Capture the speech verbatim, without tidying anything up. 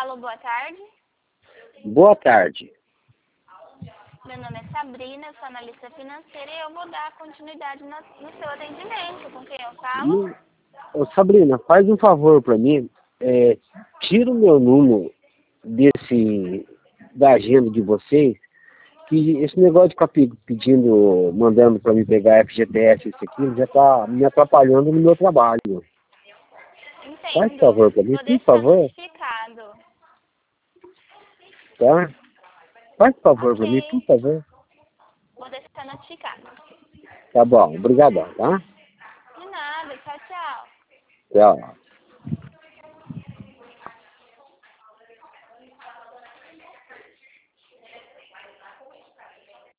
Alô, boa tarde. Boa tarde. Meu nome é Sabrina, eu sou analista financeira e eu vou dar continuidade no, no seu atendimento. Com quem eu falo? Ô, Sabrina, faz um favor para mim. É, tira o meu número desse, da agenda de vocês, que esse negócio de ficar pe- pedindo, mandando para mim pegar F G T S, isso aqui, já está me atrapalhando no meu trabalho. Faz Entendo. favor para mim, Vou por deixar favor, notificado. tá? Faz favor para mim, por Ok. favor. Vou deixar notificado. Tá bom, obrigadão, tá? De nada. Tchau, tchau. Tchau.